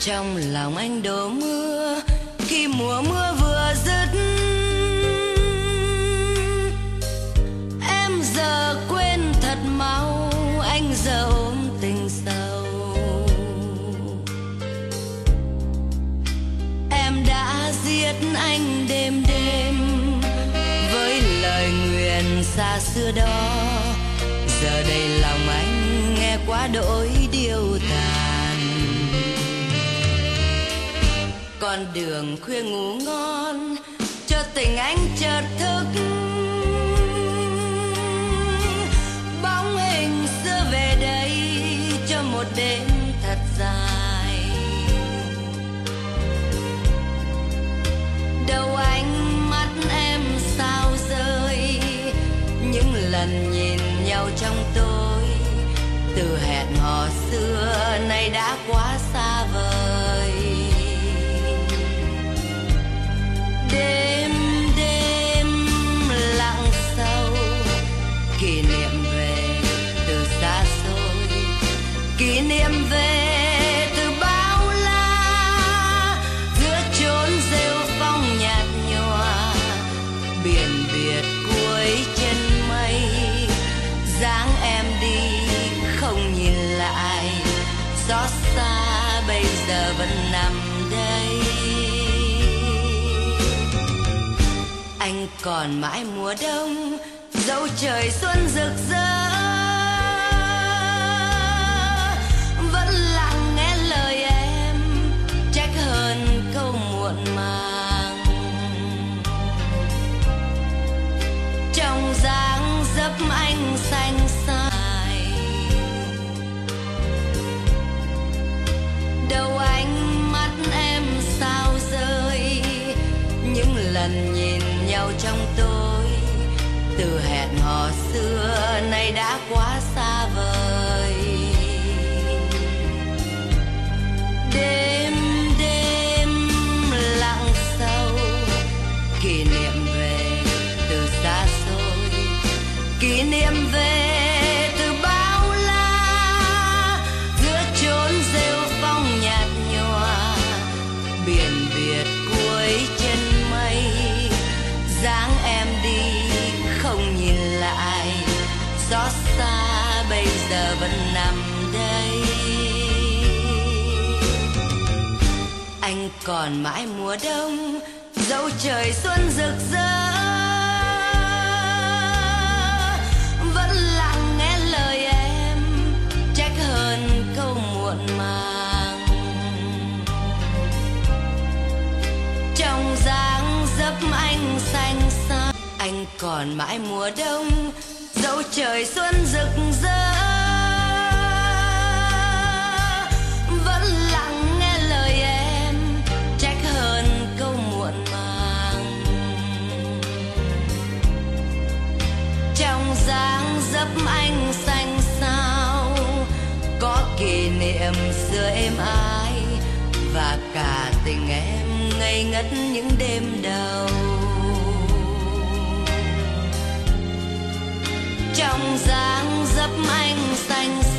trong lòng anh đổ mưa khi mùa mưa vừa dứt. Em giờ quên thật mau, anh giờ ôm tình sâu. Em đã giết anh đêm đêm với lời nguyền xa xưa đó. Giờ đây lòng anh nghe quá đỗi điêu tàn. Con đường khuya ngủ ngon cho tình anh chợt thức. Bóng hình xưa về đây cho một đêm thật dài. Đầu ánh mắt em sao rơi những lần nhìn nhau trong tối. Từ hẹn hò xưa nay đã quá xa vời. Đêm đêm lặng sâu, kỷ niệm về từ xa xôi. Kỷ niệm về từ bao la, giữa chốn rêu phong nhạt nhòa. Biển biệt cuối chân mây, dáng em đi không nhìn lại. Xót xa bây giờ vẫn nằm đây. Anh còn mãi mùa đông, dẫu trời xuân rực rỡ. Vẫn lặng nghe lời em, trách hơn câu muộn màng. Trong dáng dấp anh xanh xài, đầu ánh mắt em sao rơi những lần nhìn nhau trong tối. Từ hẹn hò xưa nay đã quá xa vời. Đêm đêm lặng sâu, kỷ niệm về từ xa xôi. Kỷ niệm về từ bao la, giữa chốn rêu phong nhạt nhòa. Biển biệt cuối chân mây, dáng em đi không nhìn lại. Xót xa bây giờ vẫn nằm đây. Anh còn mãi mùa đông, dẫu trời xuân rực rỡ. Vẫn lặng nghe lời em, trách hơn câu muộn màng. Trong dáng dấp anh xanh xa, anh còn mãi mùa đông, dẫu trời xuân rực rỡ. Vẫn lặng nghe lời em, trách hơn câu muộn màng. Trong dáng dấp anh xanh xao, có kỷ niệm xưa êm ái. Và cả tình em ngây ngất những đêm đầu. Trong dáng dấp anh xanh